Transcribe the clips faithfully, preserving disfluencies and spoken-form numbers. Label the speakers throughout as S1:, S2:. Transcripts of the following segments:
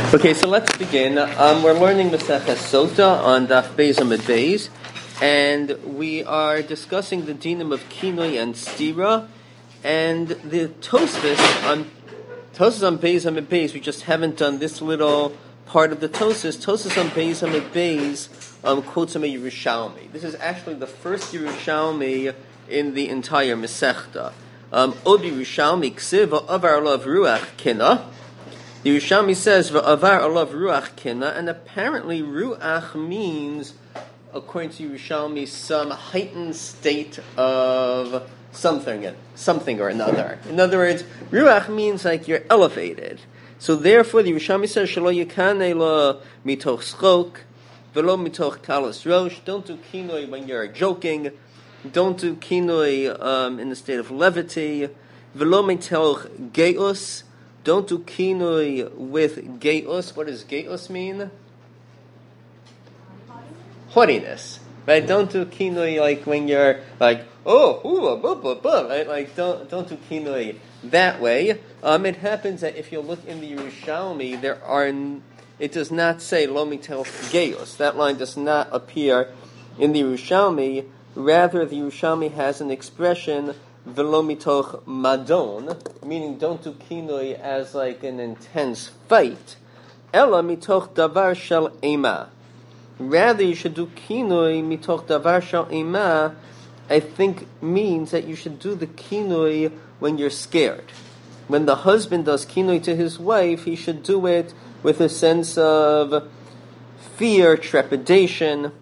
S1: Okay, so let's begin. Um, we're learning Maseches Sota on Daf Beis Amud Beis, and we are discussing the dinim of Kinoi and Stira, and the Tosfos on Tosfos on Beis Amud Beis. We just haven't done this little part of the Tosfos. Tosfos on Beis Amud Beis um, quotes him a Yerushalmi. This is actually the first Yerushalmi in the entire Masechta. Um, Od Yerushalmi Ksiv Avar Alav Ruach Kina. The Yerushalmi says V'avar alav ruach kina, and apparently ruach means, according to Yerushalmi, some heightened state of something, something or another. In other words, ruach means like you're elevated. So therefore, the Yerushalmi says Shelo yikane lo mitoch schok, v'lo mitoch kalas rosh. Don't do kinoi when you're joking. Don't do kinoi um, in the state of levity. V'lo mitoch geus. Don't do kinoi with geus. What does geus mean? Haughtiness, right? Don't do kinoi like when you're like, oh, ooh, blah, blah, blah, right? Like, don't don't do kinoi that way. Um, it happens that if you look in the Yerushalmi, there are n- it does not say lo mitel geus. That line does not appear in the Yerushalmi. Rather, the Yerushalmi has an expression v'lo mitoch madon, meaning don't do kinoi as like an intense fight. Ella mitoch davar shel ema. Rather, you should do kinoi mitoch davar shel ema. I think means that you should do the kinoi when you're scared. When the husband does kinoi to his wife, he should do it with a sense of fear, trepidation,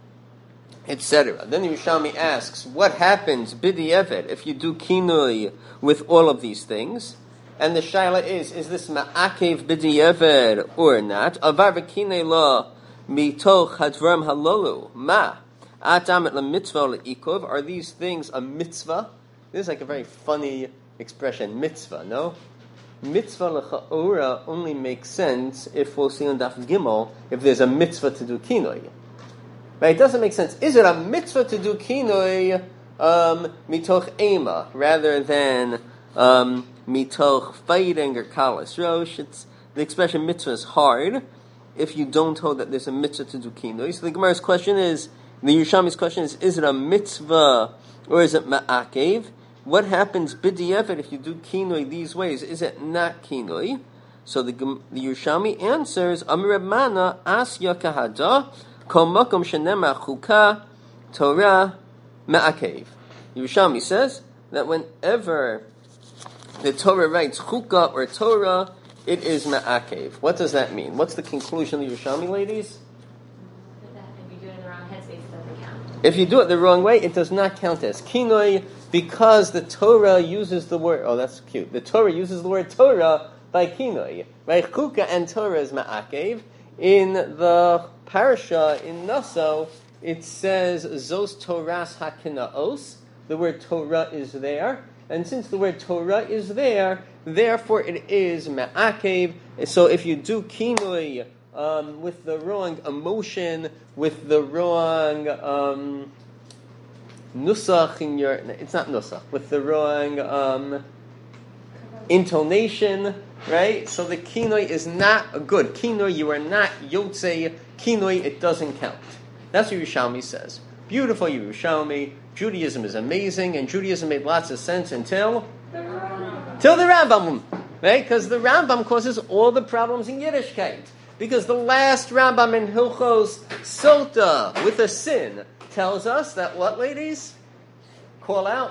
S1: et cetera. Then the Yerushalmi asks, what happens, bidi evet, if you do kinoi with all of these things? And the shaila is, is this ma'akev bidi evet or not? Avar v'kinei la mitoch hadvarim halolu. Ma, atamet la mitzvah le'ikov. Are these things a mitzvah? This is like a very funny expression, mitzvah, no? Mitzvah l'cha'ora only makes sense if we'll see on Daf Gimel, if there's a mitzvah to do kinoi. Right? It doesn't make sense. Is it a mitzvah to do kinoi um, mitoch ema rather than um, mitoch fighting or kalas rosh? It's, the expression mitzvah is hard if you don't hold that there's a mitzvah to do kinoi. So the Gemara's question is, the Yerushalmi's question is, is it a mitzvah or is it ma'akev? What happens b'di'evet if you do kinoi these ways? Is it not kinoi? So the, the Yerushalmi answers, Amir Reb Mana asya kahada. Kol makom shenema chuka Torah ma'akev. Yerushalmi says that whenever the Torah writes chuka or Torah, it is ma'akev. What does that mean? What's the conclusion of the Yerushalmi, ladies?
S2: If you do it in the wrong headspace, it doesn't count.
S1: If you do it the wrong way, it does not count as kinoi because the Torah uses the word. Oh, that's cute. The Torah uses the word Torah by kinoi. Right? Chuka and Torah is ma'akev. In the parasha in Naso, it says Zos Toras Hakinaos. The word Torah is there, and since the word Torah is there, therefore it is ma'akev. So if you do kinoi um, with the wrong emotion, with the wrong um, nusach in your, it's not nusach, with the wrong um, intonation. Right? So the kinoi is not a good. Kinoi, you are not yotzei. Kinoi, it doesn't count. That's what Yerushalmi says. Beautiful Yerushalmi. Judaism is amazing, and Judaism made lots of sense until
S2: The Rambam.
S1: till the Rambam. Right? Because the Rambam causes all the problems in Yiddishkeit. Because the last Rambam in Hilchos Sota, with a sin, tells us that what, ladies? Call out.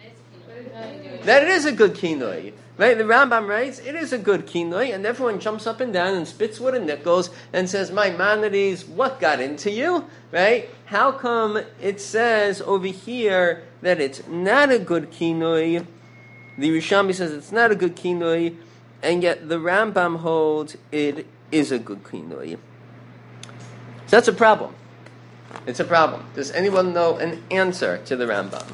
S1: That it is a good kinoi. Right? The Rambam writes, it is a good kinoi, and everyone jumps up and down and spits wood and nickels and says, Maimonides, what got into you? Right? How come it says over here that it's not a good kinoi? The Yerushalmi says it's not a good kinoi, and yet the Rambam holds it is a good kinoi. So that's a problem. It's a problem. Does anyone know an answer to the Rambam?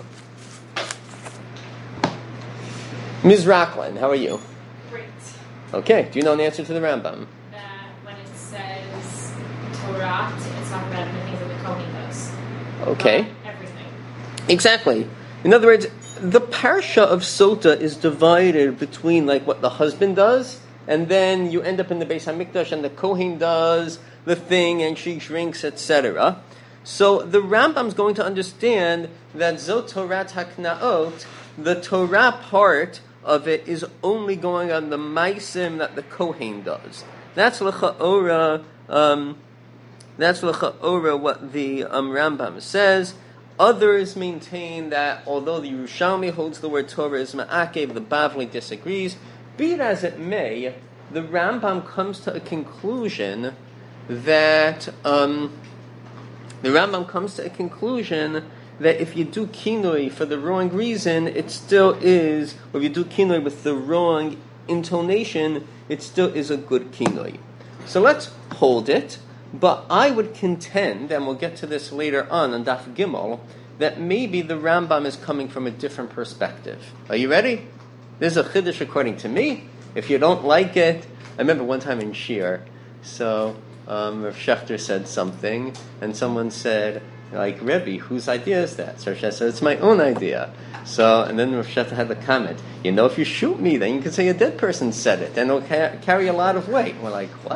S1: Miz Rockland, how are you?
S2: Great.
S1: Okay, do you know an answer to the Rambam?
S2: That when it says Torah, it's talking about the things that the Kohen does.
S1: Okay.
S2: Not everything.
S1: Exactly. In other words, the parsha of Sota is divided between like what the husband does and then you end up in the Beis HaMikdash, and the Kohen does the thing, and she drinks, et cetera. So the Rambam's going to understand that Zot Torat HaKnaot, the Torah part of it, is only going on the Maisim that the Kohen does. That's L'cha'ora, um, that's L'cha'ora what the um, Rambam says. Others maintain that although the Yerushalmi holds the word Torah is Ma'akev, the Bavli disagrees. Be it as it may, the Rambam comes to a conclusion that um, the Rambam comes to a conclusion that if you do kinoi for the wrong reason, it still is, or if you do kinoi with the wrong intonation, it still is a good kinoi. So let's hold it, but I would contend, and we'll get to this later on on Daf Gimel, that maybe the Rambam is coming from a different perspective. Are you ready? This is a chiddush according to me. If you don't like it, I remember one time in Shir, so um, Rav Shechter said something, and someone said, like, Rebbe, whose idea is that? So Rav Shechter said, it's my own idea. So, and then Rav Shechter had the comment, you know, if you shoot me, then you can say a dead person said it, and it'll ca- carry a lot of weight. We're like, what?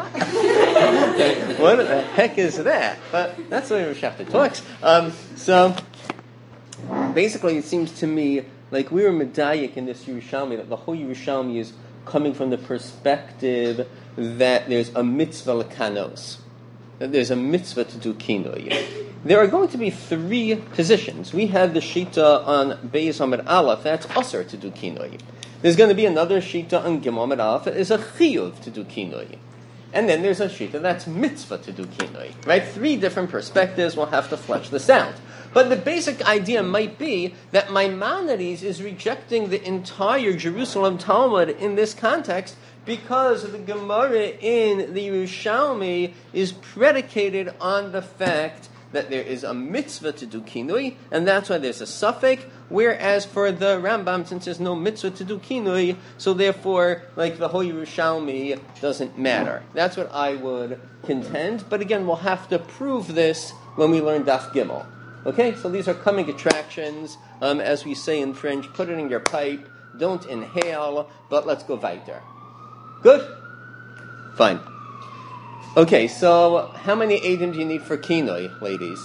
S1: What the heck is that? But that's the way Rav Shechter talks. Um, so, basically, it seems to me like we were medayik in this Yerushalmi, that the whole Yerushalmi is coming from the perspective that there's a mitzvah l'kanos, that there's a mitzvah to do kinoi. There are going to be three positions. We have the shita on Beis Amid Aleph, that's usher to do kinoi. There's going to be another shita on Gimel Amid Aleph, that is a chiyuv to do kinoi. And then there's a shita that's mitzvah to do kinoi. Right? Three different perspectives. We'll have to flesh this out. But the basic idea might be that Maimonides is rejecting the entire Jerusalem Talmud in this context because the Gemara in the Yerushalmi is predicated on the fact that there is a mitzvah to do kinui, and that's why there's a suffix, whereas for the Rambam, since there's no mitzvah to do kinui, so therefore, like, the whole Yerushalmi doesn't matter. That's what I would contend, but again, we'll have to prove this when we learn Daf Gimel. Okay, so these are coming attractions, um, as we say in French, put it in your pipe, don't inhale, but let's go weiter. Good? Fine. Okay, so how many eidim do you need for kinoi, ladies?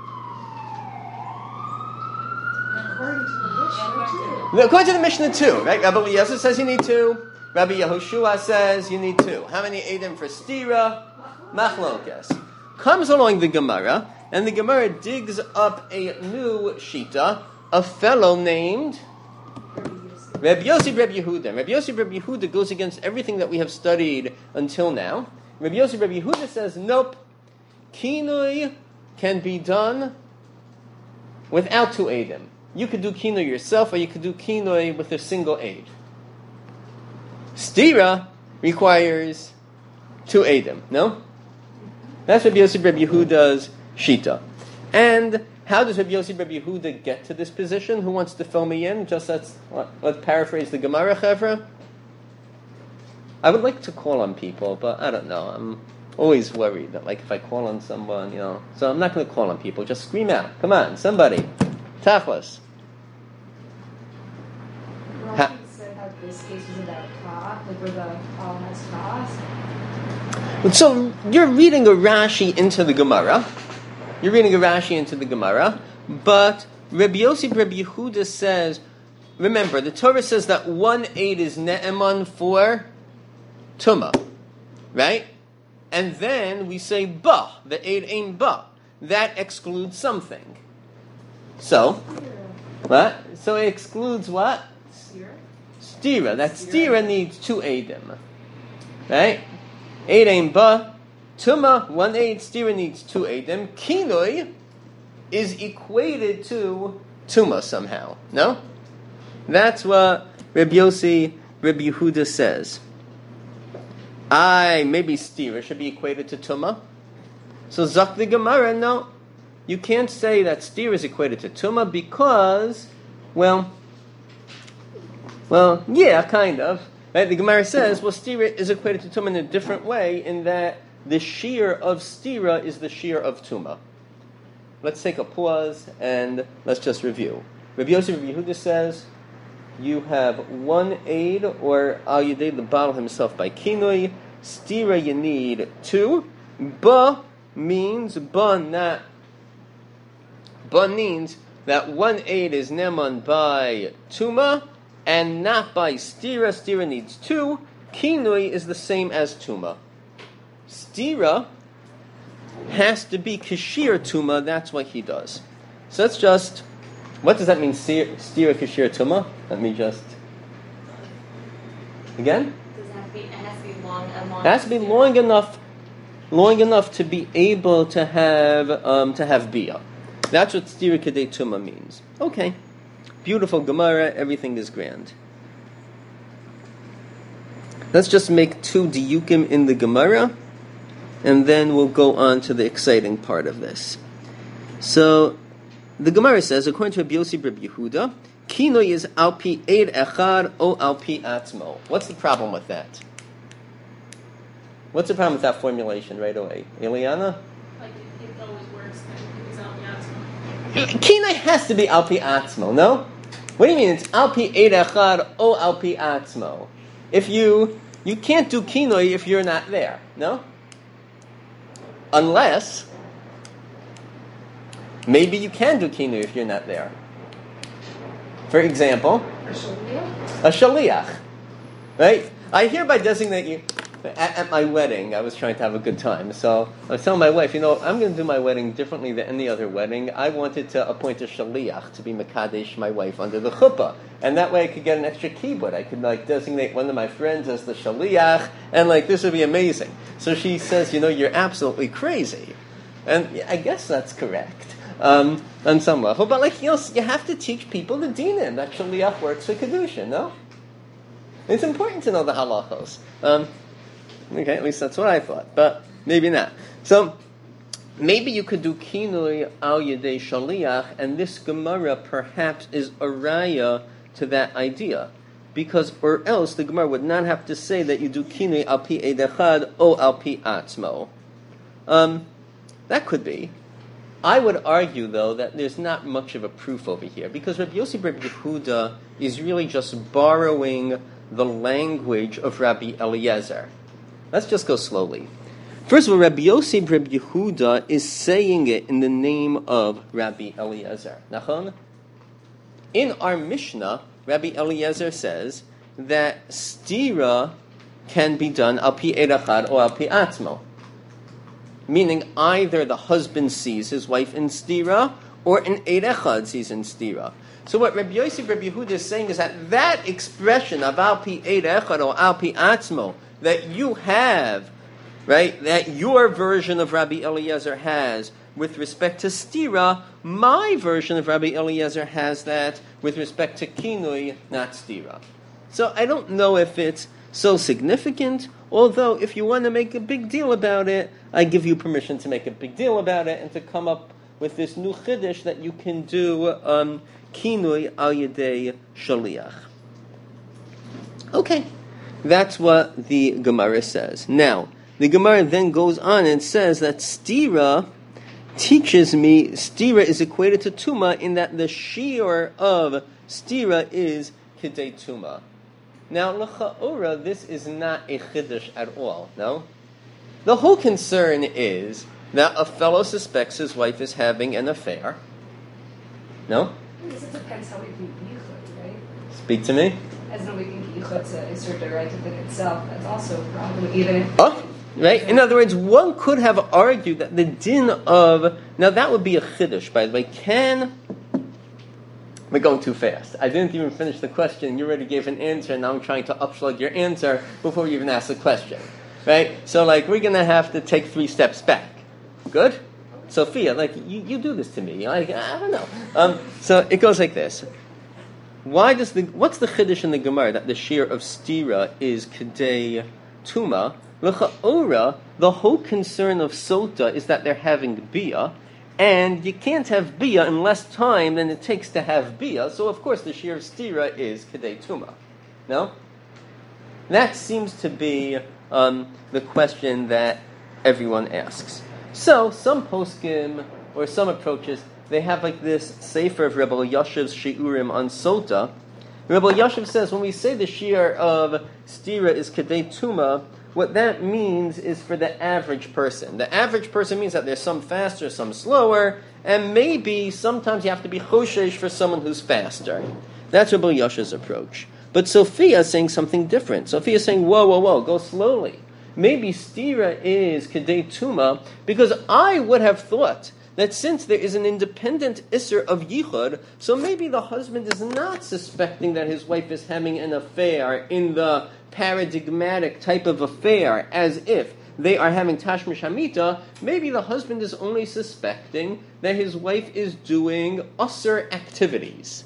S3: According to the Mishnah, two.
S1: No, according to the Mishnah, two, right? Rabbi Eliezer says you need two. Rabbi Yehoshua says you need two. How many eidim for stira? Machlokes. Comes along the Gemara, and the Gemara digs up a new shita, a fellow named Rabbi Yossi Rabbi Yehuda. Rabbi Yossi Rabbi Yehuda goes against everything that we have studied until now. Rabbi Yossi Rabbi Yehuda says, nope, kinui can be done without two eidim. You could do kinui yourself, or you could do kinui with a single aid. Stira requires two eidim, no? That's Rabbi Yossi Rabbi Yehuda's shita. And how does Rabbi Yossi Rabbi Yehuda get to this position? Who wants to fill me in? Just let's, let's paraphrase the Gemara, Chevra. I would like to call on people, but I don't know. I'm always worried that, like, if I call on someone, you know. So I'm not going to call on people. Just scream out. Come on, somebody. Tachlis.
S2: Rashi said how this case was about ka, like where the all has ka.
S1: So you're reading a Rashi into the Gemara. You're reading a Rashi into the Gemara, but Rabbi Yossi Rabbi Yehuda says, remember, the Torah says that one aid is ne'eman for Tuma, right? And then we say ba, the aid ain ba. That excludes something. So, what? So it excludes what?
S2: Stira.
S1: Stira. That stira needs two aidim, right? Aid ain ba, Tuma, one aid, stira needs two aidim. Kinoi is equated to Tuma somehow, no? That's what Rabbi Yossi Rabbi Yehuda says. I, maybe stira should be equated to Tuma. So Zak the Gemara, no. You can't say that stira is equated to Tuma because, well, well, yeah, kind of. Right? The Gemara says, well, stira is equated to Tuma in a different way, in that the shear of stira is the shear of Tuma. Let's take a pause and let's just review. Rabbi Yossi Rabbi Yehuda says, you have one aid, or al yedei the Baal himself by kinoi. Stira, you need two. Ba means, ba not, ba means that one aid is neman by tuma, and not by stira. Stira needs two. Kinoi is the same as tuma. Stira has to be kashir tuma, that's what he does. So let's just, what does that mean, stira kashir tuma? Let me just, again?
S4: Does it have to be, it has to be long, a long
S1: It has to be long enough, long enough to be able to have, um, to have bia. That's what stira kedei tuma means. Okay. Beautiful Gemara, everything is grand. Let's just make two diyukim in the Gemara, and then we'll go on to the exciting part of this. So, the Gemara says, according to Rabbi Yossi Rabbi Yehuda, kinoi is alpi eid echad o alpi atzmo. What's the problem with that? What's the problem with that formulation right away? Eliana?
S3: Like it, it always works. It's al pi atzmo.
S1: Kinoi has to be alpi atzmo, no? What do you mean it's alpi eid echad o alpi atzmo? If you, you can't do kinoi if you're not there, no? Unless, maybe you can do kinui if you're not there. For example,
S2: A shaliach?
S1: a shaliach, right? I hereby designate you. At, at my wedding, I was trying to have a good time, so I was telling my wife, you know, I'm going to do my wedding differently than any other wedding. I wanted to appoint a shaliach to be mekadesh my wife under the chuppah, and that way I could get an extra kibbutz. I could like designate one of my friends as the shaliach, and like this would be amazing. So she says, you know, you're absolutely crazy, and yeah, I guess that's correct um, on some level. But like you know, you have to teach people the dinim that shaliach works for kedusha. No, it's important to know the halachos. Um, Okay, at least that's what I thought, but maybe not. So, maybe you could do kinui al yedei shaliach, and this Gemara perhaps is a raya to that idea, because or else the Gemara would not have to say that you do kinui al pi eid echad o al pi atzmo. Um, that could be. I would argue, though, that there's not much of a proof over here, because Rabbi Yossi Rabbi Yehuda is really just borrowing the language of Rabbi Eliezer. Let's just go slowly. First of all, Rabbi Yossi Rabbi Yehuda is saying it in the name of Rabbi Eliezer. Nachon? In our Mishnah, Rabbi Eliezer says that stira can be done al pi eid echad or al pi atzmo. Meaning either the husband sees his wife in stira or an eid echad sees in stira. So what Rabbi Yossi Rabbi Yehuda is saying is that that expression of al pi eid echad or al pi atzmo that you have, right, that your version of Rabbi Eliezer has with respect to stira, my version of Rabbi Eliezer has that with respect to kinui, not stira. So I don't know if it's so significant, although if you want to make a big deal about it, I give you permission to make a big deal about it and to come up with this new chiddush that you can do um, kinui al yedei shaliach. Okay. That's what the Gemara says. Now, the Gemara then goes on and says that stira teaches me, stira is equated to tuma in that the shiur of stira is kidei tuma. Now, l'cha'ora, this is not a chiddush at all, no? The whole concern is that a fellow suspects his wife is having an affair. No?
S2: I guess it depends how we view yichud, right?
S1: Speak to me.
S2: As though we think yichud to assert the right within itself, that's also a problem, even if...
S1: Oh, right? In other words, one could have argued that the din of... Now, that would be a chiddush, by the way. Can... We're going too fast. I didn't even finish the question. You already gave an answer, and now I'm trying to upslug your answer before you even ask the question. Right? So, like, we're going to have to take three steps back. Good? Sophia, like, you, you do this to me. Like, I don't know. Um, so, it goes like this. Why does the what's the chiddush in the Gemara that the shiur of stira is kedei tuma? L'cha'ora, the whole concern of sota is that they're having bia, and you can't have bia in less time than it takes to have bia. So of course the shiur of stira is kedei tuma. No, that seems to be um, the question that everyone asks. So some poskim or some approaches, they have like this sefer of Rebbe Yashiv's shiurim on sota, Rabbi Yashiv says when we say the shiur of stira is kedei tuma, what that means is for the average person. The average person means that there's some faster, some slower, and maybe sometimes you have to be choshesh for someone who's faster. That's Rabbi Yashiv's approach. But Sophia is saying something different. Sophia is saying, whoa, whoa, whoa, go slowly. Maybe stira is kedei tuma because I would have thought that since there is an independent isser of yichud, so maybe the husband is not suspecting that his wife is having an affair in the paradigmatic type of affair, as if they are having tashmish hamita. Maybe the husband is only suspecting that his wife is doing usser activities.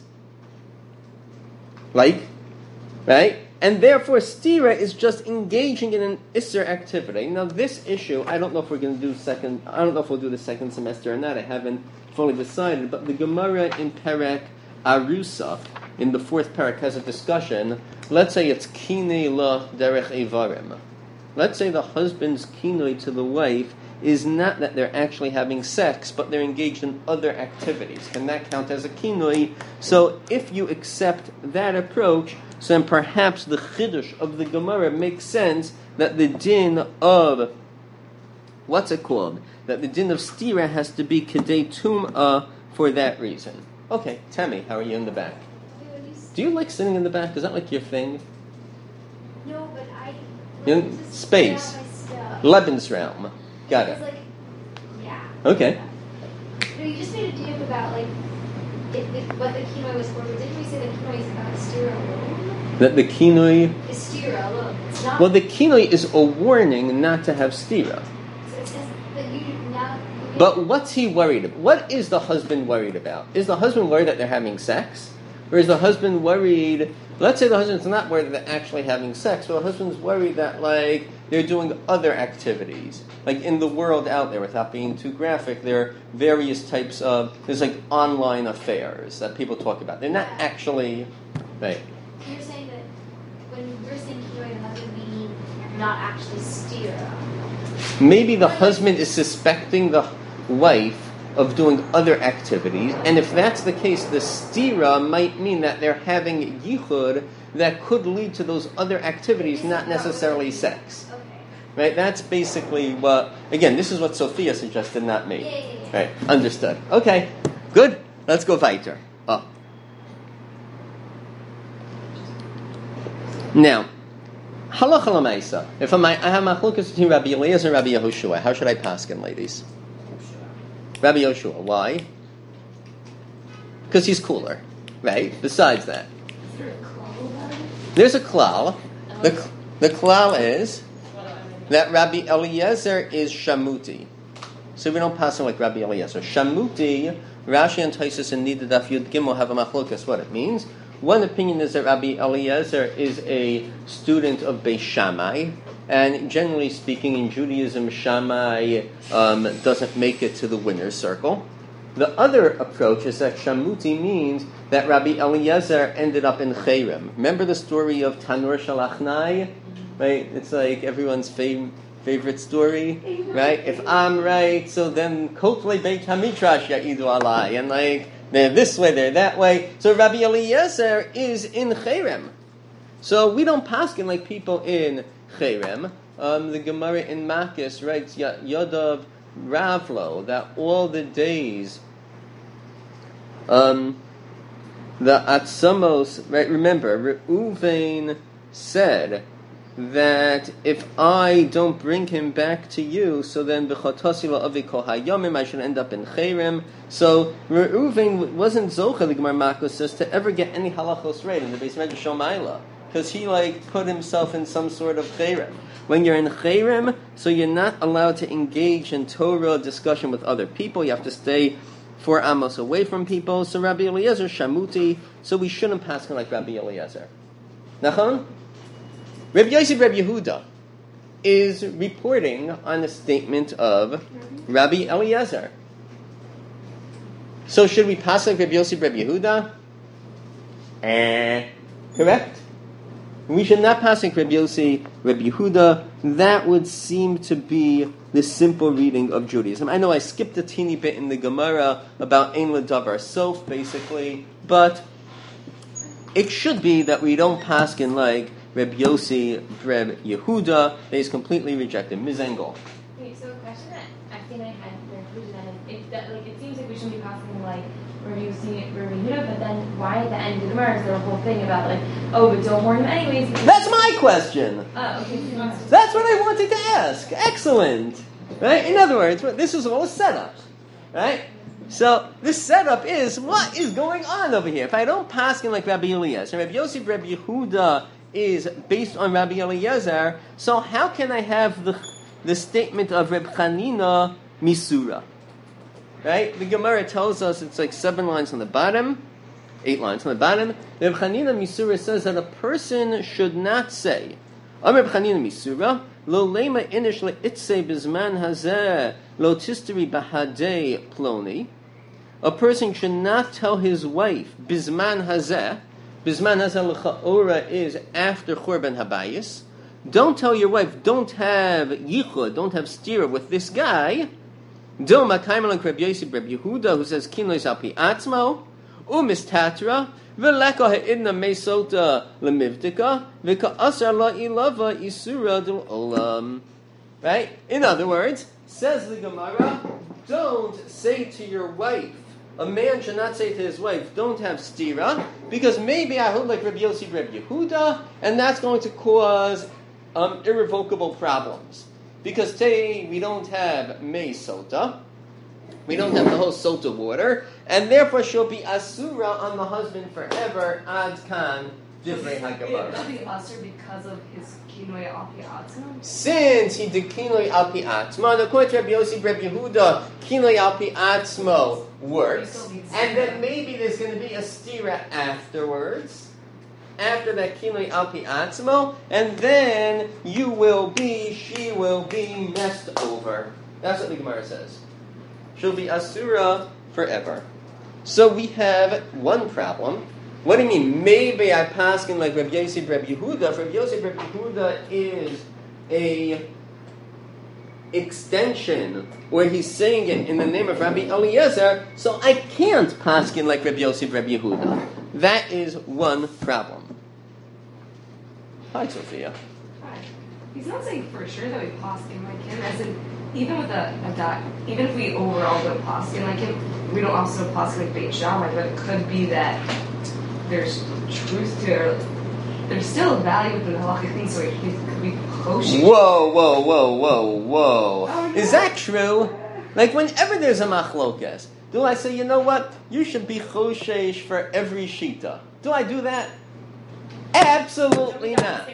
S1: Like, right? And therefore, stira is just engaging in an isser activity. Now, this issue, I don't know if we're going to do second. I don't know if we'll do the second semester or not. I haven't fully decided. But the Gemara in Perek Arusa, in the fourth Perek, has a discussion. Let's say it's kinei la derech evarim. Let's say the husband's kinoi to the wife is not that they're actually having sex, but they're engaged in other activities. Can that count as a kinoi? So, if you accept that approach, so then perhaps the chiddush of the Gemara makes sense that the din of, what's it called? That the din of stira has to be kedei tum'ah for that reason. Okay, Tammy, how are you in the back? Do you like sitting in the back? Is that like your thing?
S2: No, but I...
S1: You know, space. Lebensraum. Got it.
S2: Like, yeah.
S1: Okay.
S2: No, you just made a diuk about, like, if, if, what the kinoi was for, but didn't we say the kinoi is about stira alone?
S1: That the kinoi...
S2: Is stira alone. It's not...
S1: Well, the kinoi is a warning not to have stira.
S2: So it says that you do not... You
S1: But what's he worried about? What is the husband worried about? Is the husband worried that they're having sex? Or is the husband worried... Let's say the husband's not worried that they're actually having sex, but the husband's worried that, like, they're doing other activities. Like, in the world out there, without being too graphic, there are various types of... There's, like, online affairs that people talk about. They're not actually... Right.
S2: You're saying that when you're saying kinoi, it doesn't mean not actually stira.
S1: Maybe the husband is suspecting the wife of doing other activities, and if that's the case, the stira might mean that they're having yichud that could lead to those other activities, not necessarily sex.
S2: Okay.
S1: Right? That's basically what, again, this is what Sophia suggested, not me.
S2: Yeah, yeah, yeah.
S1: Right, understood. Okay, good. Let's go weiter. Oh. Now, halacha l'maisa. If I'm, I have machlokas between Rabbi Eliezer and Rabbi Yehoshua, how should I paskin, ladies? Rabbi Yehoshua. Why? Because he's cooler, right? Besides that,
S2: Is there a klal about it?
S1: there's a klal. The the klal is that Rabbi Eliezer is shamuti. So we don't pass him like Rabbi Eliezer. Shamuti, Rashi and Taisus and Nida Daf Yud Gimel have a machlokas what it means. One opinion is that Rabbi Eliezer is a student of Beis Shammai, and generally speaking, in Judaism, Shammai um, doesn't make it to the winner's circle. The other approach is that Shamuti means that Rabbi Eliezer ended up in Cherem. Remember the story of Tanur Shalachnai? Right? It's like everyone's fav- favorite story, right? If I'm right, so then Kotlei Beit Hamidrash Ya'idu Alai, and like they're this way, they're that way. So Rabbi Eliezer is in Cherem. So we don't paskin like people in Cherem. Um, the Gemara in Makis writes Yodav Ravlo that all the days, um, the Atzamos, right? Remember, Reuven said that if I don't bring him back to you, so then b'chotasi la'avi kol hayomim, I should end up in Cherem. So Reuven wasn't zocha, the Gemara Makos says, to ever get any halachos right in the Beis Medrash Shomayla, because he like put himself in some sort of Cherem. When you're in Cherem, so you're not allowed to engage in Torah discussion with other people. You have to stay four amos away from people. So Rabbi Eliezer shamuti. So we shouldn't pass him like Rabbi Eliezer. Nachon? Rabbi Yosef Rabbi Yehuda is reporting on a statement of Rabbi Eliezer. So should we pass like Rabbi Yosef Rabbi Yehuda? Eh, correct? We should not pass like Rabbi Yosef Rabbi Yehuda. That would seem to be the simple reading of Judaism. I know I skipped a teeny bit in the Gemara about Ein L'Davar Sof, basically, but it should be that we don't paskin like Reb Yossi, Reb Yehuda. They is completely rejected. Miz Engel.
S4: Wait, so a question that I think I had for inclusion that is, if that, like, it seems like we shouldn't be passing like Reb Yossi, Reb Yehuda, but then why at the end of the Gemara is there a whole thing about like, oh, but don't warn him anyways?
S1: That's my question.
S4: Oh, okay. So
S1: That's what I wanted to ask. Excellent. Right? In other words, this is all a setup. Right? So this setup is what is going on over here. If I don't paskin like Rabbi Eliezer, Rabbi Yossi, Rabbi Yehuda is based on Rabbi Eliezer, so how can I have the the statement of Reb Chanina Misura? Right? The Gemara tells us it's like seven lines on the bottom, eight lines on the bottom. Reb Chanina Misura says that a person should not say, Am Reb Chanina Misura, Lo lema inish le'itse bizman hazeh, lo tisteri bahadei ploni. A person should not tell his wife, bizman hazeh, bizman hazeh l'cha'ora is after Churban Habayis. Don't tell your wife, don't have yichud, don't have stira with this guy. Do makayim like Reb Yossi, Reb Yehuda, who says kinois al pi atzmo, umistatra, v'leka ha'idna meisota lemivdika, v'ka'asar la'ilava isura del olam. Right? In other words, says the Gemara, don't say to your wife, a man should not say to his wife, don't have stira, because maybe I hold like Reb Yossi, Reb Yehuda, and that's going to cause um, irrevocable problems. Because today we don't have mei sota, we don't have the whole sota water, and therefore she'll be asura on the husband forever, ad kan, divrei haGemara.
S3: It'll be usher because of his kinoi al pi atzmo?
S1: Since he did kinoi al pi atzmo, according to Rabbi Yossi, Rabbi Yehuda, kinoi al pi atzmo works, and then maybe there's going to be a stira afterwards, after that kinoi al pi atzmo, and then you will be, she will be messed over. That's what the Gemara says. She'll be asura forever. So we have one problem. What do you mean? Maybe I paskin like Reb Yossi, Reb Yehuda. Reb Yossi, Reb Yehuda is a extension where he's saying it in the name of Rabbi Eliezer, so I can't paskin like Reb Yossi, Reb Yehuda. That is one problem. Hi, Sophia.
S3: Hi. He's not saying for sure that we poskin like him, as in, even with a, a dot, even if we overall don't poskin like him, we don't also poskin like Beit Shammai, but it could be that there's truth to it. There's still value within the halachic thing, so it could be kosher.
S1: Whoa, whoa, whoa, whoa, whoa.
S3: Oh,
S1: is
S3: yeah.
S1: that true? Like, whenever there's a machlokas, do I say, you know what? You should be choshesh for every shita. Do I do that? Absolutely not.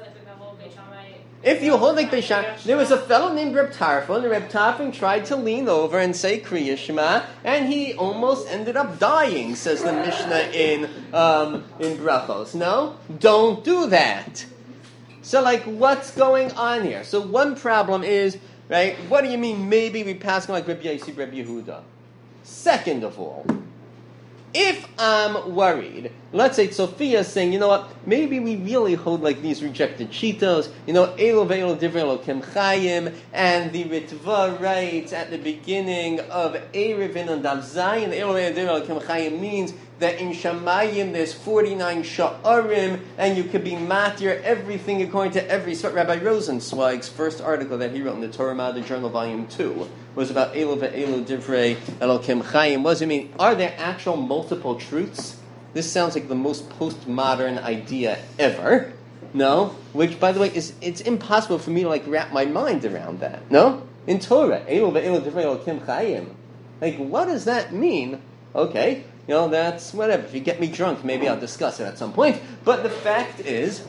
S1: If you hold like Beit Shammai, there was a fellow named Reb Tarfon, and Reb Tarfon tried to lean over and say Kriya Shema, and he almost ended up dying, says the Mishnah in um, in Brachos. No? Don't do that. So, like, what's going on here? So one problem is, right, what do you mean maybe we pass like Reb Yossi, Reb Yehuda? Second of all, if I'm worried, let's say Sophia is saying, you know what, maybe we really hold like these rejected cheetos, you know, Elo ve'elo divrei Elokim Chayim, and the Ritva writes at the beginning of Erevin and Dav Zayin, Elo ve'elo divrei Elokim Chayim means that in Shamayim there's forty-nine sha'arim, and you could be matir everything according to every sort. Rabbi Rosenzweig's first article that he wrote in the Torah Madda Journal, Volume two, was about Elo ve'elo divrei Elokim Chayim. What does it mean? Are there actual multiple truths? This sounds like the most postmodern idea ever. No? Which, by the way, is it's impossible for me to like wrap my mind around that. No? In Torah, Elo ve'elo divrei Elokim Chayim. Like, what does that mean? Okay. You know, that's whatever. If you get me drunk, maybe I'll discuss it at some point. But the fact is,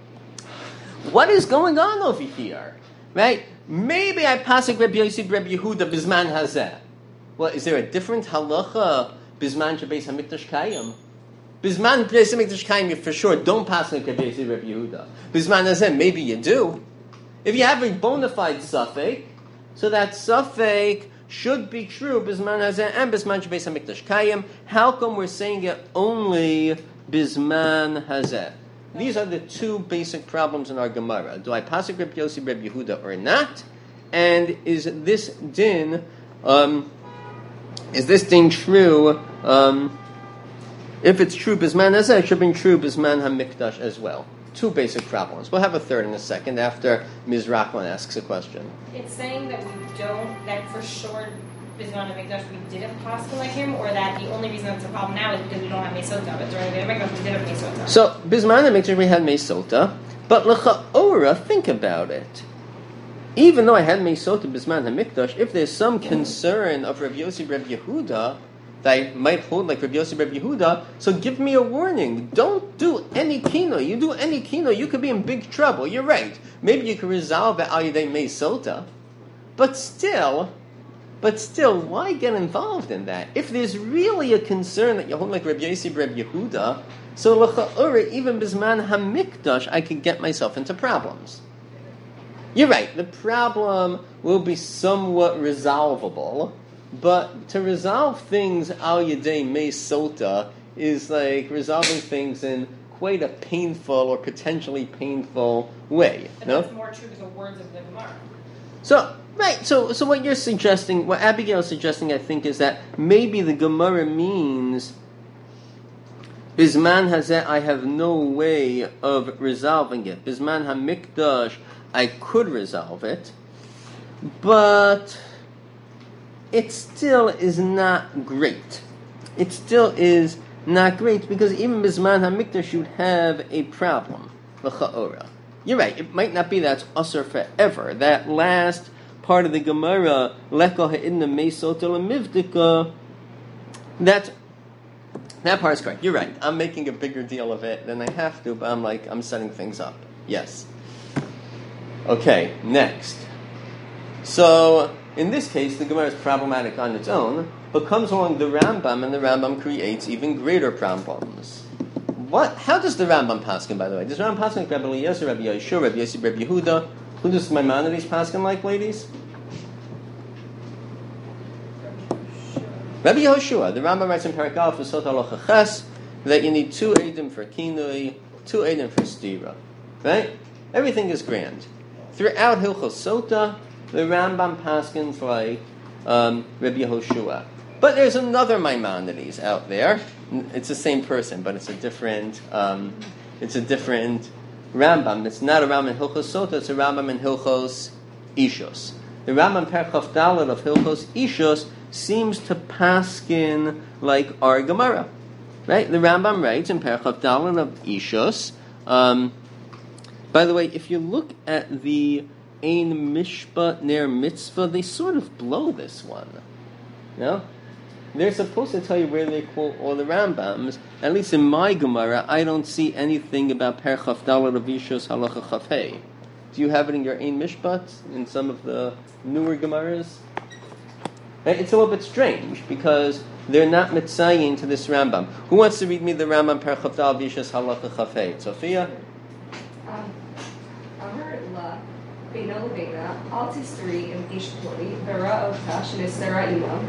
S1: what is going on over here? Right? Maybe I pasuk Reb Yossi, Reb Yehuda, Bizman Hazeh. Well, is there a different halacha, Bizman Shebeis HaMikdash Kayim? Bizman Shebeis HaMikdash Kayim, you for sure don't pasuk Reb Yossi, Reb Yehuda. Bizman Hazeh, maybe you do. If you have a bona fide suffix, so that suffix should be true, Bizman Hazeh and Bizman Shebeis HaMikdash Kayim. How come we're saying it only Bizman Hazeh? These are the two basic problems in our Gemara. Do I pasuk Reb Yossi, Reb Yehuda or not? And is this din, um, is this din true, um, If it's true Bisman Hazeh, it should be true Bisman HaMikdash as well. Two basic problems. We'll have a third in a second after Miz Rachman asks a question.
S4: It's saying that we don't, that for sure Bisman HaMikdash we didn't paskin like him, or that the only reason that's a problem now is because we don't have Mesota, but during the HaMikdash we did have Mesota.
S1: So, Bisman HaMikdash we had Mesota, but L'cha'ora, think about it. Even though I had Mesota Bisman HaMikdash, if there's some concern of Rav Yossi Rav Yehuda, that I might hold like Rav Yossi Rav Yehuda, so give me a warning. Don't do any kino. You do any kino, you could be in big trouble. You're right. Maybe you could resolve it al yedei Mesota, but still, but still, why get involved in that? If there's really a concern that you hold like Rav Yossi Rav Yehuda, so l'cha'ora, even Bisman HaMikdash, I could get myself into problems. You're right, the problem will be somewhat resolvable, but to resolve things al yedei Mesota is like resolving things in quite a painful or potentially painful way.
S4: But
S1: no?
S4: that's more true to the words of the Gemara.
S1: So, right, so so what you're suggesting, what Abigail is suggesting, I think, is that maybe the Gemara means Bisman Hazeh, I have no way of resolving it. Bisman HaMikdash, I could resolve it, but it still is not great. It still is not great because even Bisman HaMikdash would have a problem. L'cha'ora. You're right, it might not be that it's usher forever. That last part of the Gemara, Leko ha'idna meisota lemivdika, that, that part is correct. You're right. I'm making a bigger deal of it than I have to, but I'm like, I'm setting things up. Yes. Okay, next. So, in this case, the Gemara is problematic on its own, but comes along the Rambam, and the Rambam creates even greater problems. What? How does the Rambam paskin, by the way? Does Rambam paskin like Rabbi Eliezer, Rabbi Yeshua, Rabbi Yossi, Rabbi Yehuda? Who does Maimonides paskin like, ladies? Rabbi Yehoshua. The Rambam writes in Perek Aleph, V'sot halacha ches, that you need two edim for kinui, two edim for stira. Right? Everything is grand. Throughout Hilchos Sota, the Rambam paskins like um, Rabbi Yehoshua. But there's another Maimonides out there. It's the same person, but it's a different. Um, it's a different Rambam. It's not a Rambam in Hilchos Sota. It's a Rambam in Hilchos Ishos. The Rambam Perchaf Dalet of Hilchos Ishos seems to paskin like our Gemara, right? The Rambam writes in Perchaf Dalet of Ishos. Um, by the way, if you look at the Ein Mishpat Ner Mitzvah, they sort of blow this one. No? They're supposed to tell you where they quote all the Rambams. At least in my Gemara, I don't see anything about Perchaf Dalet of Ishos Halacha Chaf Hei. Do you have it in your Ein Mishpat, in some of the newer Gemaras? It's a little bit strange, because they're not mitzayin to this Rambam. Who wants to read me the Rambam Perchaf Dalet of Ishos Halacha Chaf Hei? Sophia?
S3: Um, Amar la Beina Lebeina, Al Tistri and Ish Plori, Vera Otash and Estera Imam,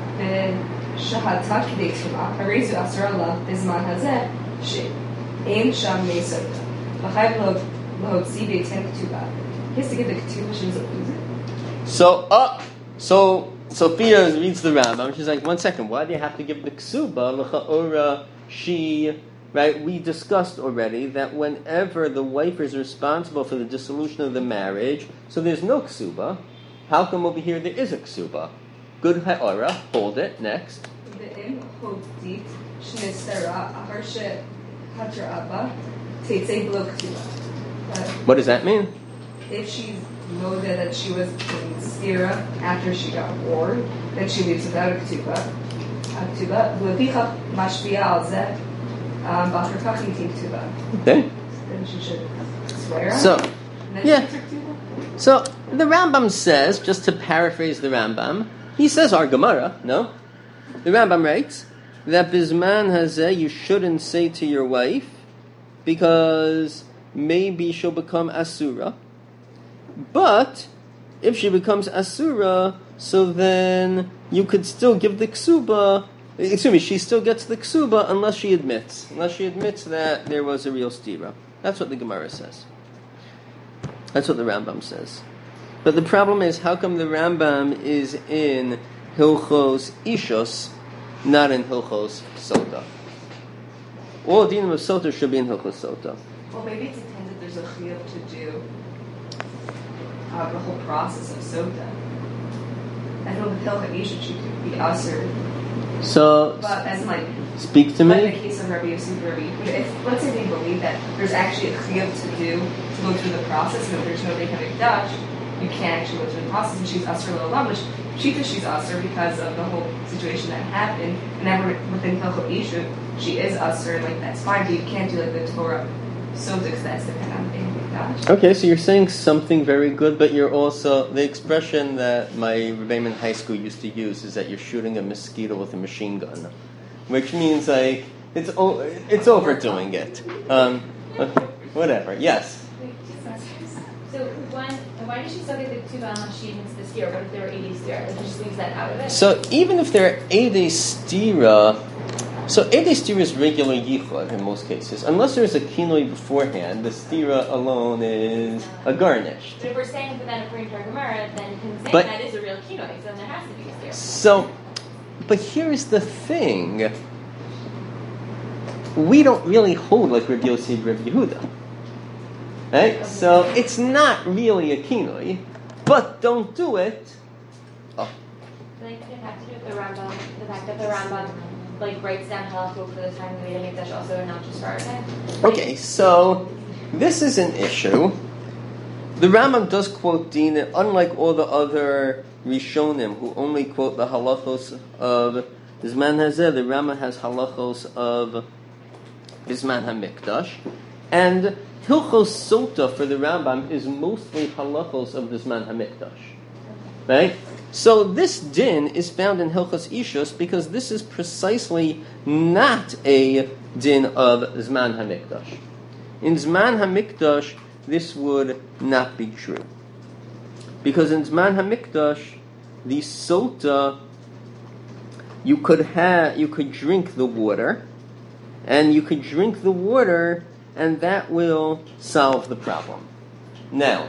S3: ושהתה כדי תשומה, הרי זו אסרה לה בזמן הזה, שאין שם מי סודה. וחייב להוציא בהתאם כתובה. He has to give the ketubah, she doesn't lose it.
S1: So, uh, so, Sophia reads the Rambam, she's like, one second, why do you have to give the ksuba? L'cha'ora, she, right, we discussed already that whenever the wife is responsible for the dissolution of the marriage, so there's no ksuba, how come over here there is a ksuba? Good ha'ora, hold it, next.
S3: ואם הודית שנסתרה אחר שהתראה בה, תצא בלא כתובה.
S1: What does that mean?
S3: If she's noted that she was in stira after she got warned, then she leaves without a ktuba. A ktuba. ולפיכך משפיעה על זה, ואחר כך היא תהיה כתובה.
S1: Okay.
S3: Then she should swear on
S1: So,
S3: it, and then
S1: yeah.
S3: she gets her ktuba.
S1: So, the Rambam says, just to paraphrase the Rambam, he says our Gemara, no? The Rambam writes that Bisman Hazeh you shouldn't say to your wife because maybe she'll become Asura. But if she becomes Asura, so then you could still give the Ksuba, excuse me, she still gets the Ksuba unless she admits. Unless she admits that there was a real stira. That's what the Gemara says. That's what the Rambam says. But the problem is, how come the Rambam is in Hilchos Ishos, not in Hilchos Sota? all dinim of sota should be in Hilchos Sota.
S3: Well, maybe it depends if there's a chiyuv to do uh, the whole process of sota. I know with Hilchot Isha, she could be ushered.
S1: So,
S3: But as in like,
S1: speak to
S3: like
S1: me.
S3: in the case of Rabbi Yosef Rabbi, if let's say they believe that there's actually a chiyuv to do to go through the process, and if there's no Beit HaMikdash, you can't actually go through the process, and she's usher l'olam, which she thinks she's usher because of the whole situation that happened. And then within Hilchot Isha, she is usher, like that's fine, but you can't do like the Torah sota because that's dependent on Beit HaMikdash.
S1: Okay, so you're saying something very good, but you're also, the expression that my Rebbeim in high school used to use is that you're shooting a mosquito with a machine gun, which means like it's o- it's overdoing it. Um, whatever. Yes.
S4: So one, why did she study the two Balashim this year? What if there were eighty stira? Like, she just leaves that out of it.
S1: So even if there are eighty stira, so eighty stira is regular yichud in most cases, unless there's a kinoi beforehand. The stira alone is a garnish.
S4: But if we're saying that then according to our Gemara, then you can say
S1: But-
S4: that is a real kinoi, so then there has to be a stira.
S1: So, but here's the thing: we don't really hold like Rabbi Yossi, Rabbi Yehuda. Right? So it's not really a kinoi, but don't do it. Oh,
S4: Like, it have to do with the Rambam, the fact that the Rambam like writes down halachot for the time of the Beit HaMikdash also, and not just for our time.
S1: okay, so this is an issue. The Rambam does quote din, unlike all the other Rishonim who only quote the halachos of Bisman Hazeh. The Rambam has halachos of Bisman HaMikdash, and Hilchos Sota for the Rambam is mostly halachos of Bisman HaMikdash. Right? So this din is found in Hilchos Ishus because this is precisely not a din of Zman HaMikdash. In Zman HaMikdash, this would not be true. Because in Zman HaMikdash, the Sota, you could have, you could drink the water, and you could drink the water, and that will solve the problem. Now,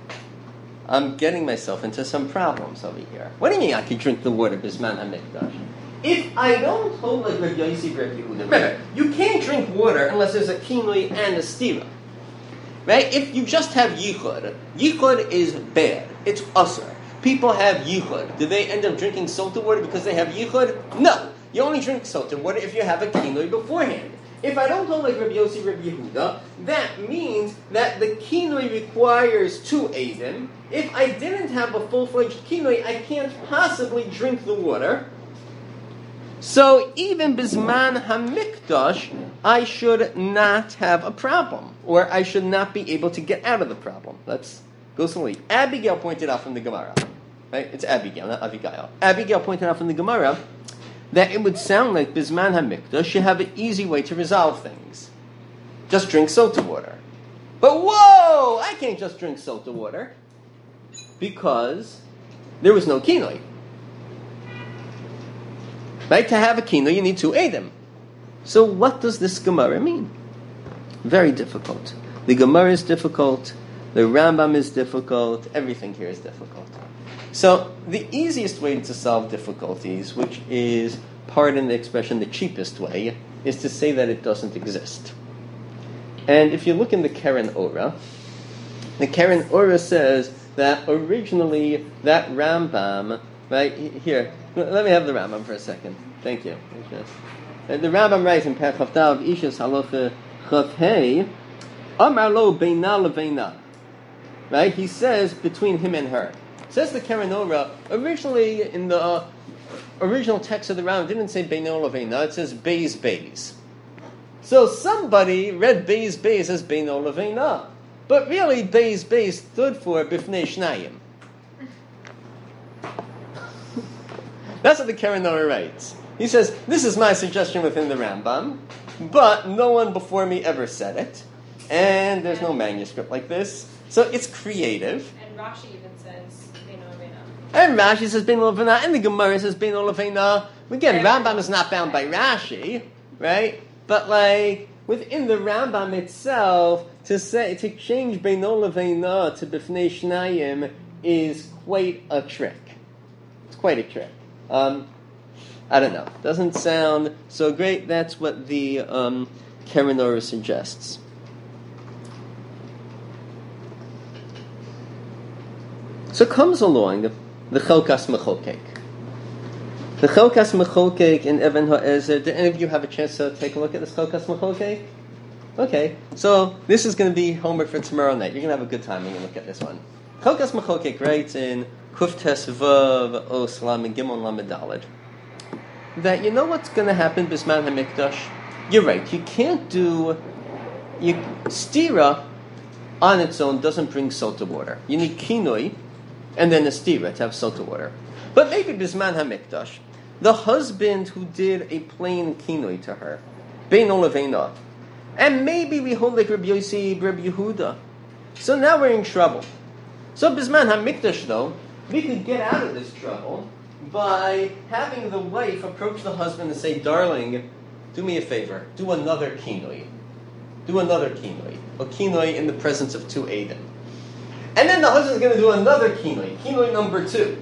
S1: I'm getting myself into some problems over here. What do you mean I can drink the water Bisman HaMikdash? If I don't hold like Rabbi Yossi, Rabbi Yehuda, remember, you can't drink water unless there's a kinui and a stira. Right? If you just have yichud, yichud is bad. It's usher. People have yichud. Do they end up drinking sota water because they have yichud? No. You only drink sota water if you have a kinui beforehand. If I don't hold like Rabbi Yossi, Rabbi Yehuda, that means that the kinui requires two edim. If I didn't have a full-fledged kinui, I can't possibly drink the water. So even Bisman HaMikdash, I should not have a problem, or I should not be able to get out of the problem. Let's go slowly. Abigail pointed out from the Gemara, right? It's Abigail, not Abigail. Abigail pointed out from the Gemara that it would sound like Bisman HaMikdash should have an easy way to resolve things. Just drink sota water. But whoa! I can't just drink sota water because there was no kinoi. Right? To have a kinoi, you need two edim. So what does this Gemara mean? Very difficult. The Gemara is difficult. The Rambam is difficult. Everything here is difficult. So the easiest way to solve difficulties, which is, pardon the expression, the cheapest way, is to say that it doesn't exist. And if you look in the Keren Ora, the Keren Ora says that originally that Rambam, right here, let me have the Rambam for a second. Thank you. And the Rambam writes in Perchav Dav Ishas Halacha Chav Hey, Amar Lo Beina Leveina. Right? He says between him and her. Says the Keren Ora, originally in the uh, original text of the Rambam, it didn't say Beino Leveina, it says Beis Beis. So somebody read Beis Beis as Beino Leveina. But really, Beis Beis stood for Bifnei Shnayim. That's what the Keren Ora writes. He says, this is my suggestion within the Rambam, but no one before me ever said it, and there's no manuscript like this, so it's creative.
S4: And Rashi even says Beino Leveina.
S1: And Rashi says Beino Leveina, and the Gemara says Beino Leveina. Again, Rambam is not bound by Rashi, right? But like, within the Rambam itself, to say, to change Beino Leveina to Bifnei Shnayim is quite a trick. It's quite a trick. Um, I don't know. Doesn't sound so great. That's what the um, Karen Orr suggests. So comes along the Chelkas Mechokek. The Chelkas Mechokek in Even HaEzer. Did any of you have a chance to take a look at this Chelkas Mechokek? Okay, so this is going to be homework for tomorrow night. You're going to have a good time when you look at this one. Chelkas Mechokek writes in Kuf Tes Vav Os Lamed Gimel Lamed Daled that you know what's going to happen Bisman HaMikdash? You're right, you can't do... You, stira on its own doesn't bring sota water. You need kinoi and then a stira to have sota water. But maybe Bisman HaMikdash, the husband who did a plain kinoi to her, Bein Olaveina, and maybe we hold like Rabbi Yossi, Rabbi Yehuda. So now we're in trouble. So Bisman HaMikdash though, we could get out of this trouble by having the wife approach the husband and say, darling, do me a favor, do another kinoi. Do another kinoi. A kinoi in the presence of two Eidim. And then the husband's going to do another kinoi, kinoi number two,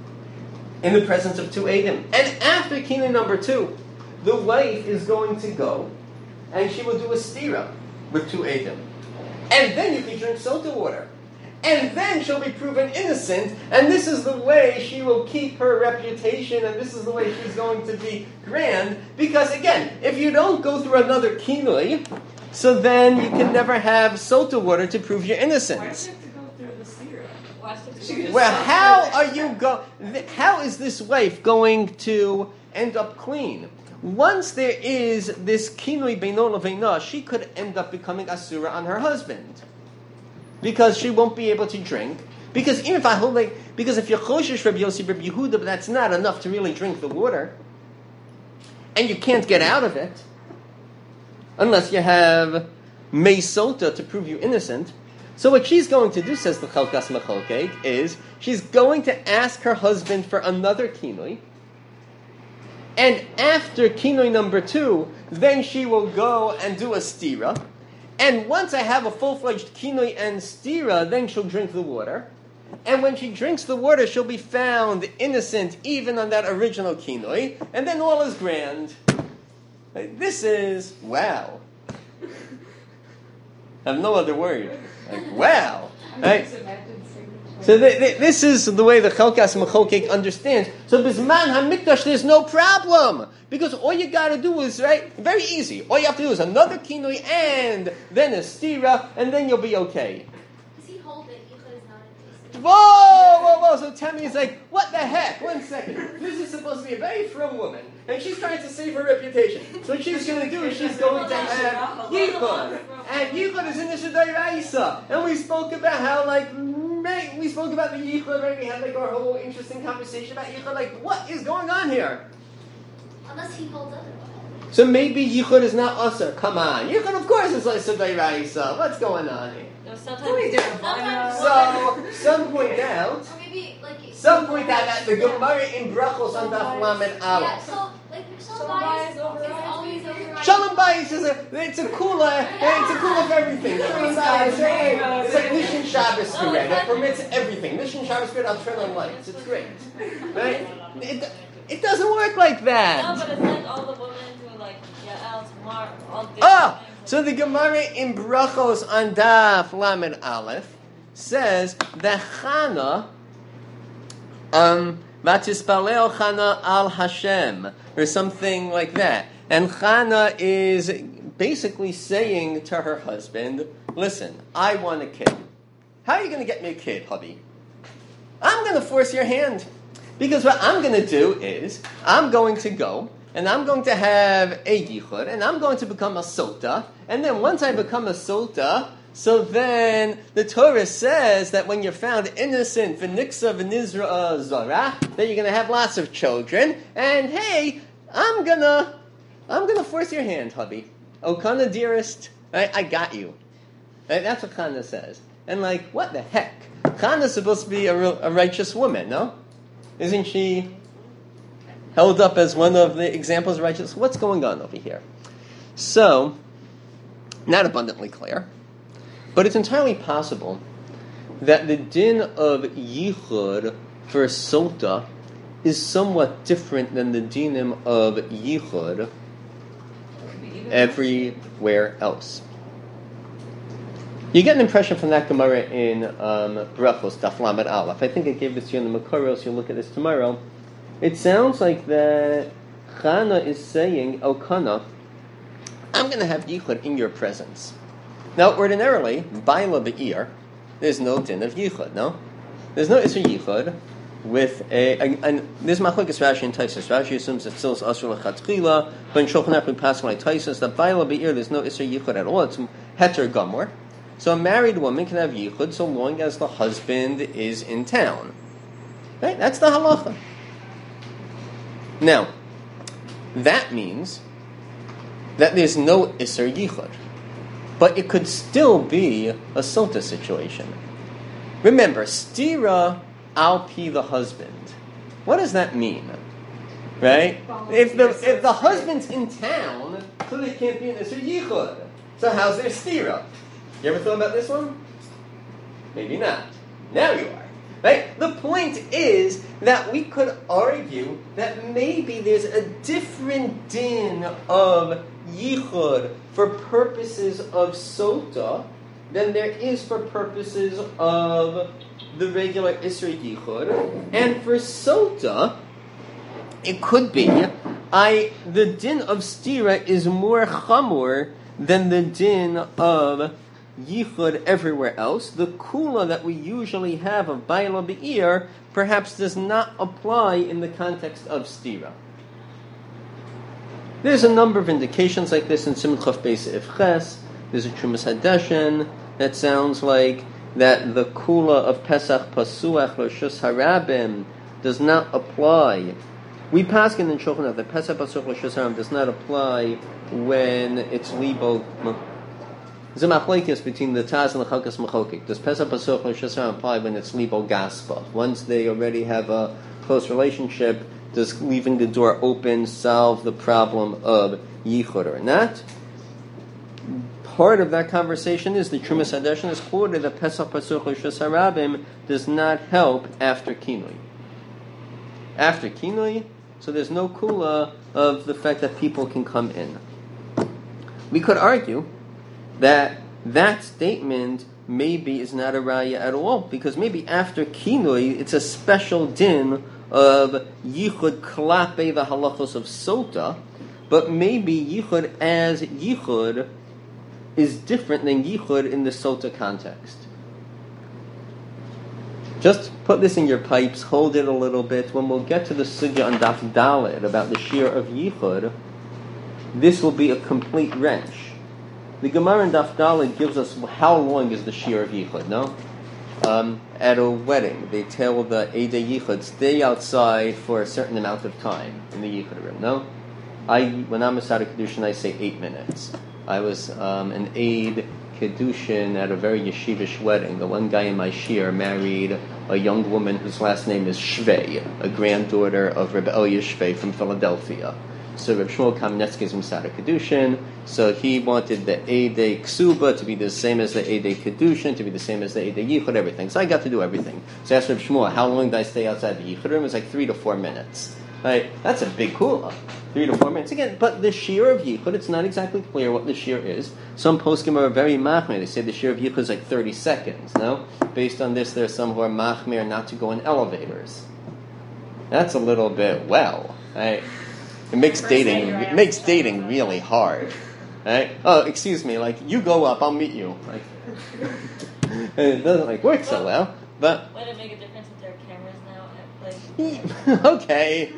S1: in the presence of two Eidim. And after kinoi number two, the wife is going to go and she will do a stira with two Eidim. And then you can drink sota water. And then she'll be proven innocent, and this is the way she will keep her reputation, and this is the way she's going to be grand, because again, if you don't go through another kinoi, so then you can never have sota water to prove your innocence.
S3: Why does she have to go through the syrup? Why does she have to
S1: Well, how are you go? How is this wife going to end up clean? Once there is this kinoi beino leveina, she could end up becoming asura on her husband. Because she won't be able to drink. Because even if I hold like, because if you're choshesh Rabbi Yossi, Rabbi Yehuda, but that's not enough to really drink the water, and you can't get out of it, unless you have meisota to prove you innocent. So what she's going to do, says the Chelkas Mechokek, is she's going to ask her husband for another kinoi, and after kinoi number two, then she will go and do a stira. And once I have a full-fledged kinoi and stira, then she'll drink the water. And when she drinks the water, she'll be found innocent even on that original kinoi. And then all is grand. This is, wow. I have no other word. Like, wow. Right? So th- th- this is the way the Chelkas Mechokek understands. So Bisman HaMikdash, there's no problem. Because all you got to do is, right, very easy. All you have to do is another kinoi and then a stira, and then you'll be okay.
S2: Does he hold it? Yichud is not a taste.
S1: Whoa, whoa, whoa. So Tammy is like, what the heck? One second. This is supposed to be a very frum woman, and she's trying to save her reputation. So what she's going to do is she's going to have Yichud. And Yichud is in the Shadai Raisa. And we spoke about how, like, right, we spoke about the Yichud, right? We had, like, our whole interesting conversation about Yichud. Like, what is going on here?
S2: Unless he holds otherwise.
S1: So maybe Yichud is not usher. Come on. Yichud, of course, is like Shadai Raisa. What's going on here?
S4: No,
S3: Sometimes,
S4: sometimes,
S3: sometimes
S1: So, some point out,
S2: Or maybe, like...
S1: some point out that the Gemara in Brachos on Daf Lamed
S2: Yeah,
S1: Aleph.
S2: so, like, Shalom
S3: Shalom
S2: Bayis
S3: Bayis overrides
S2: is always overriding.
S1: Shalom Bayis is a, it's a kula, it's a kula of everything. Shalom Bayis, hey, it's like Nishan Shabbos Spirit. It permits everything. Nishan Shabbos Spirit, I'll turn on lights. It's great. Right? It, it doesn't work like
S4: no,
S1: that.
S4: but it's like all the women who like Yael, Tamar, all different
S1: Ah!
S4: things.
S1: So the Gemara in Brachos on Daf Lamed Aleph says that Chana, um, Vatispaleo Chana al Hashem, or something like that. And Chana is basically saying to her husband, listen, I want a kid. How are you going to get me a kid, hubby? I'm going to force your hand. Because what I'm going to do is, I'm going to go, and I'm going to have a yichud, and I'm going to become a sota, and then once I become a sota, so then the Torah says that when you're found innocent, v'niksa v'nizra zara, that you're going to have lots of children, and hey, I'm gonna, I'm gonna force your hand, hubby. Oh, Kana, dearest, I, I got you. Right? That's what Kana says. And like, what the heck? Kana's supposed to be a, real, a righteous woman, no? Isn't she held up as one of the examples of righteousness? What's going on over here? So, not abundantly clear, but it's entirely possible that the din of yichud for sota is somewhat different than the dinim of yichud everywhere else. You get an impression from that Gemara in um, Brachos, Daf Lamed Aleph. I think I gave this to you in the Makoros. You'll look at this tomorrow. It sounds like that Chana is saying, Elkanah, I'm going to have yichud in your presence. Now, ordinarily, Baila Be'ir, there's no din of yichud, no? There's no Isser yichud with a, a and there's Machlokes Rashi and Taisus. Rashi assumes that still is Asur L'Chatchila, but in Shulchan Aruch we pass like Taisus, that Baila Be'ir, there's no Isser yichud at all. It's Heter Gamor. So a married woman can have yichud so long as the husband is in town. Right? That's the halacha. Now, that means that there's no Isser yichud. But it could still be a sota situation. Remember, stira al pi the husband. What does that mean? Right? If the if the husband's in town, so there can't be an Isser yichud. So how's there stira? You ever thought about this one? Maybe not. Now you are. Right? The point is that we could argue that maybe there's a different din of yichud for purposes of sota than there is for purposes of the regular Isser yichud. And for sota, it could be I the din of stira is more chamor than the din of yichud everywhere else. The kula that we usually have of Baila Be'ir perhaps does not apply in the context of stira. There's a number of indications like this in Siman Chaf Beis Ifches. There's a Trumas Hadeshen that sounds like that the kula of Pesach Pasuach L'Shus Harabim does not apply. We paskin in Shulchan Aruch that Pesach Pasuach L'Shus Harabim does not apply when it's libo. There's a machlokes between the Taz and the Chalkas Machokik. Does Pesach Pasuach L'Shus Harabim apply when it's libo gaspa? Once they already have a close relationship, does leaving the door open solve the problem of yichud or not? Part of that conversation is the Trumas Hadeshen is quoted that Pesach Pasuach L'Shus Harabim does not help after Kinui. After Kinui, so there's no kula of the fact that people can come in. We could argue that that statement maybe is not a raya at all, because maybe after Kinui, it's a special din of yichud klape the halachos of sota, but maybe yichud as yichud is different than yichud in the sota context. Just put this in your pipes, hold it a little bit. When we'll get to the sugya on Daf Dalet about the shir of yichud, this will be a complete wrench. The Gemara in Daf Dalet gives us how long is the shir of yichud, no? Um, at a wedding, they tell the Eidei Yichud, stay outside for a certain amount of time in the Yichud room, no? I, when I'm a Sada Kedushin, I say eight minutes. I was um, an Eid Kedushin at a very yeshivish wedding. The one guy in my shir married a young woman whose last name is Shvei, a granddaughter of Rebbe Elia Shvei from Philadelphia. So Reb Shmuel Kamenetsky is from Sada Kedushin, so he wanted the Eidei Ksuba to be the same as the Eidei Kedushin, to be the same as the Eidei Yichud, everything. So I got to do everything. So I asked Reb Shmuel, how long did I stay outside the Yichud room? It was like three to four minutes. Right? That's a big kula. Three to four minutes. Again, but the shir of Yichud, it's not exactly clear what the shir is. Some poskim are very machmir. They say the shir of Yichud is like thirty seconds, no? Based on this, there's some who are machmir not to go in elevators. That's a little bit, well, right? It makes dating it makes dating really hard, right? Oh, excuse me, like you go up, I'll meet you. Like, it doesn't like work so well, but
S4: would it make a difference if there are cameras now? At, like,
S1: okay,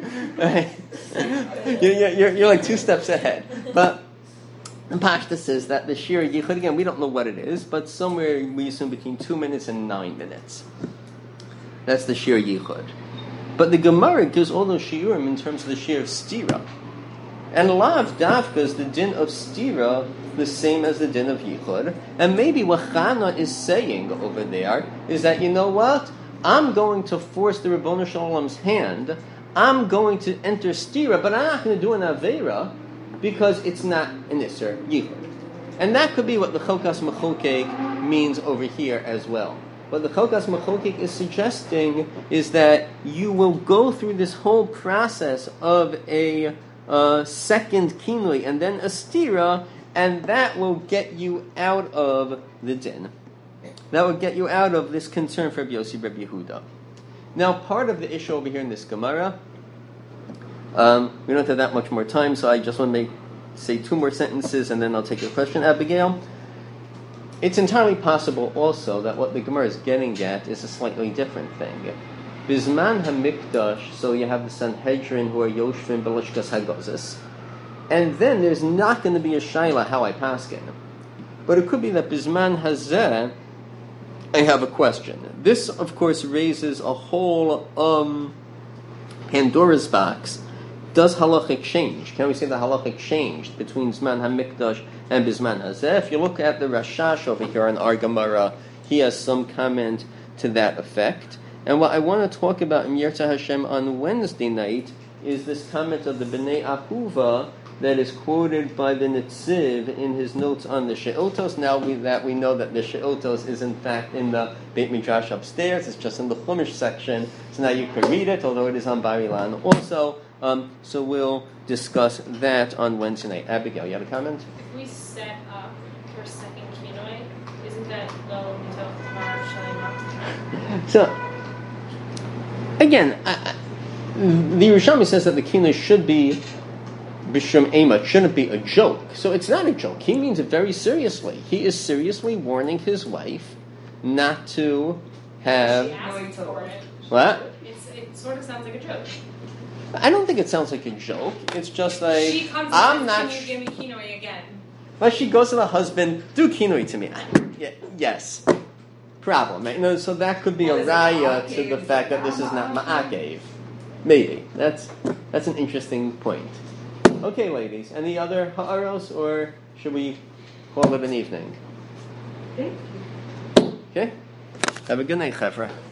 S1: you're, you're you're like two steps ahead. But Pashta says that the shir yichud, again, we don't know what it is, but somewhere we assume between two minutes and nine minutes. That's the shir yichud. But the Gemara gives all those shiurim in terms of the shir of stira. And lav dafka is the din of stira the same as the din of yichud. And maybe what Chana is saying over there is that, you know what? I'm going to force the Ribbono Shel Olam's hand. I'm going to enter stira, but I'm not going to do an aveira because it's not an isser yichud. And that could be what the Chalkas Machokek means over here as well. What the Chalkas Machokek is suggesting is that you will go through this whole process of a uh, second kinui and then a stira, and that will get you out of the din. That will get you out of this concern for Rabbi Yossi Rabbi Yehuda. Now, part of the issue over here in this Gemara, um, we don't have that much more time, so I just want to make say two more sentences, and then I'll take your question, Abigail. It's entirely possible also that what the Gemara is getting at is a slightly different thing. Bisman HaMikdash, so you have the Sanhedrin who are Yoshvin Belishkas Hagozis, and then there's not going to be a Shaila how I paskin. But it could be that Bisman Hazeh, I have a question. This, of course, raises a whole um, Pandora's box. Does halachic change? Can we say the halachic changed between Zman HaMikdash and Bisman Hazeh? If you look at the Rashash over here in our Gemara, he has some comment to that effect. And what I want to talk about in Yirtzeh Hashem on Wednesday night is this comment of the Bnei Ahuva that is quoted by the Netziv in his notes on the She'otos. Now we, that we know that the She'otos is in fact in the Beit Midrash upstairs. It's just in the Chumash section. So now you can read it, although it is on Bar Ilan also. Um, so we'll discuss that on Wednesday night. Abigail, you have a comment?
S5: If we set up for second kinoi, isn't that lo until tomorrow shalim?
S1: So, again, I, I, the Yerushalmi says that the kinoi should be Bishum Ema, it shouldn't be a joke. So it's not a joke. He means it very seriously. He is seriously warning his wife not to have...
S5: She asked for it.
S1: What?
S5: It's, it sort of sounds like a joke.
S1: I don't think it sounds like a joke. It's just like,
S5: She comes
S1: I'm
S5: and
S1: not...
S5: says, can you give me kinoi again?
S1: But she goes to the husband, do kinoi to me. Yeah, yes. Problem. You know, so that could be
S3: Well,
S1: a
S3: is it
S1: raya to
S3: ma'akev?
S1: the fact that this is not ma'akev. Maybe. That's that's an interesting point. Okay, ladies. Any other ha'aros, or should we call it an evening?
S3: Thank you.
S1: Okay. Have a good night, Chevra.